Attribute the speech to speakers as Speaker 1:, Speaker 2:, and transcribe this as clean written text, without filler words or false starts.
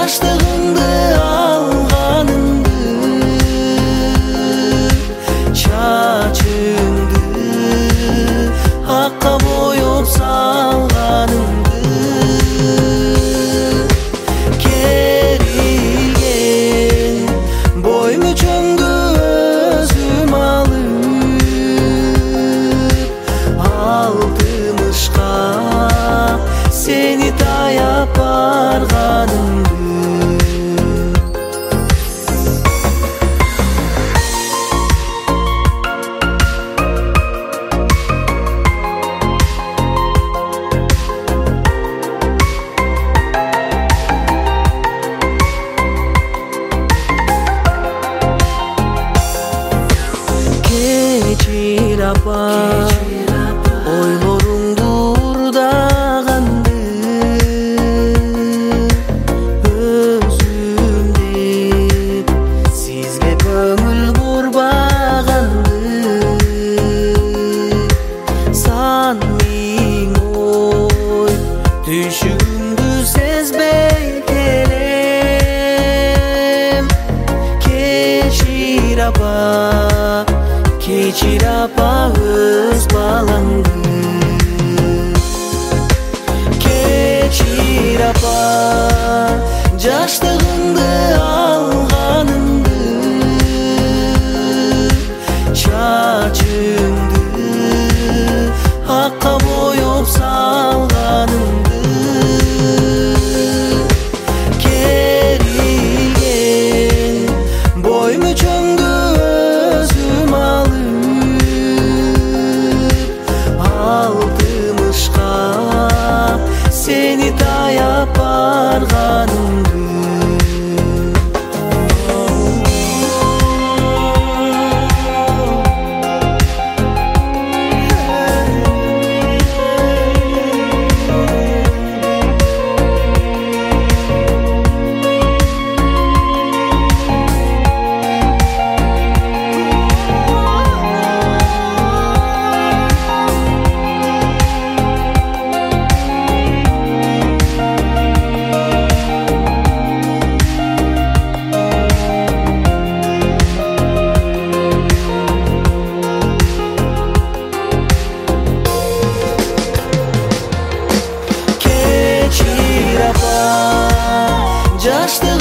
Speaker 1: жаштыгымды алганымды, чачыңды акка боёп салганымды, керилген бой мүчөңдү өзүм алып, алтымышка сени таяп барганымды. Кечир апа, ойлоруңду урдаганды, өзүм деп сизге көңүл бурбаганды, сан миң ой түшүгүңдү сезбей келем. Кечир апа, кечир апа өз балаңды, кечир апа жаштыгымды алганымды, чачыңды акка боёп салганымды, керилген бой мүчөңдү өзүм алып, алтымышка сени таяп барганымды. Кечир апа жаштыгымды